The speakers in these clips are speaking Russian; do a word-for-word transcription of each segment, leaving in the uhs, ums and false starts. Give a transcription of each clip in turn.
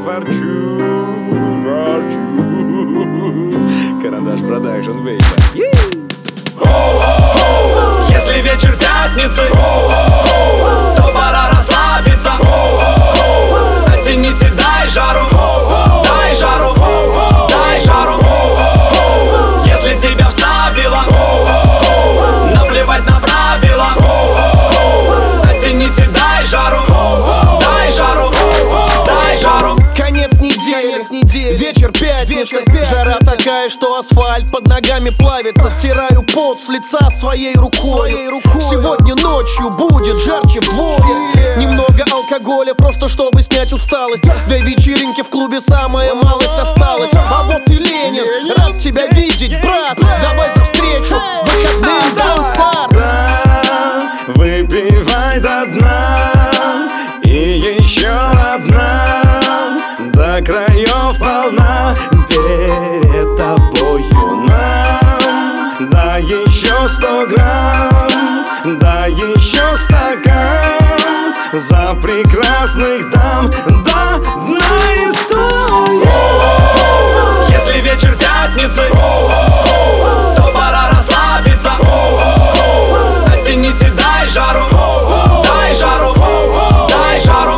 ворчу, ворчу. Карандаш продакшн, бейби. Если вечер пятницы, то пора расслабиться. Оттянись и дай жару, дай жару, дай жару. Если тебя вставило, наплевать на правила. Оттянись и дай жару, дай жару, дай жару. Конец недели, вечер пятницы. Жара такая, что асфальт под ногами плавится. Стираю пот с лица своей рукой. Сегодня ночью будет жарче вдвое. Немного алкоголя, просто чтобы снять усталость. До вечеринки в клубе самая малость осталась. А вот и Ленин, рад тебя видеть, брат. Давай за встречу, выходным Don't Start. Выпивай до дна и еще одна, до краев полна перед тобою нам. Да еще сто грамм, да еще стакан за прекрасных дам до дна истории. Если вечер пятницы, то пора расслабиться. Оттянись и дай жару, дай жару, дай жару.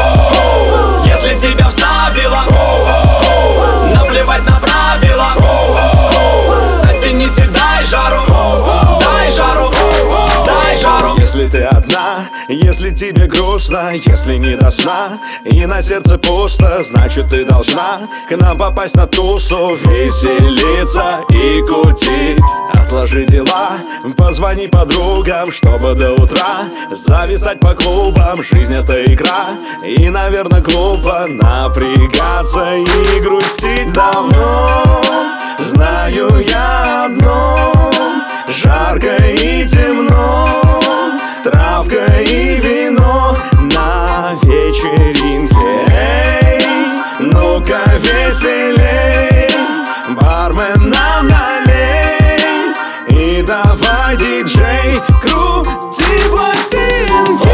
Если тебя вставило, наплевать на правила. Оттянись и дай жару, дай жару, дай жару. Если ты одна, если тебе грустно, если не до сна и на сердце пусто, значит ты должна к нам попасть на тусу, веселиться и кутить. Отложи дела, позвони подругам, чтобы до утра зависать по клубам. Жизнь это игра, и, наверное, глупо напрягаться и грустить. Давно знаю я одно: жарко и темно, травка и вино на вечеринке. Эй, ну-ка веселей, бармен нам налей, и давай, диджей, крути пластинки.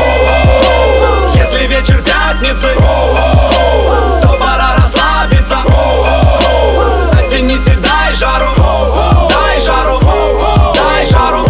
Если вечер пятницы, то пора расслабиться. Оттянись и дай жару, дай жару, дай жару.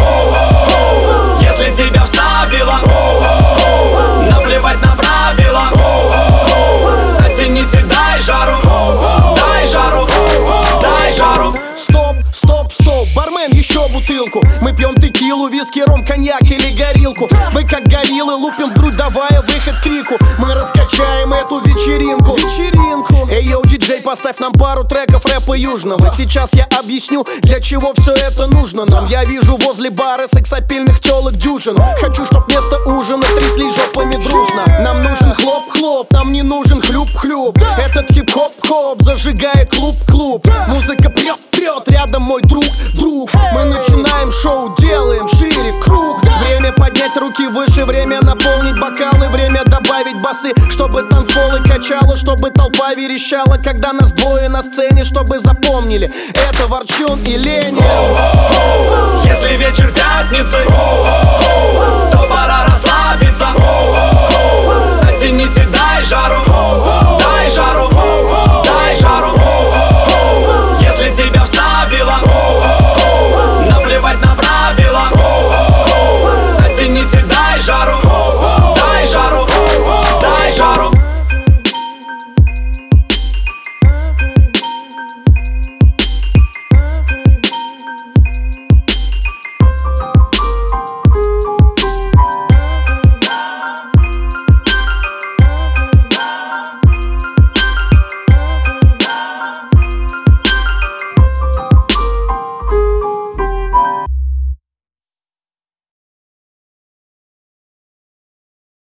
Если тебя вставило, наплевать на правила. Оттянись и дай жару, дай жару, дай жару. Стоп, стоп, стоп, бармен, еще бутылку. Мы пьем текилу, виски, ром, коньяк или горилку. Мы как гориллы лупим в грудь, давая выход крику. Мы раскачаем эту вечеринку, вечеринку. Эй, йоу, диджей, поставь нам пару треков рэпа южного. Сейчас я объясню, для чего все это нужно нам. Я вижу возле бара сексапильных телок дюжину. Хочу, чтоб вместо ужина трясли жопами дружно. Нам нужен хлоп-хлоп, нам не нужен хлюп-хлюп. Этот хип-хоп-хоп зажигает клуб-клуб. Музыка прет-прет, рядом мой друг, друг. Мы начинаем шоу, делаем шире круг. Время поднять руки выше, время наполнить бокалы, время добавить басы, чтобы танцполы качало, чтобы толпа верещала, когда нас двое на сцене, чтобы запомнили: это Ворчун и Ленин.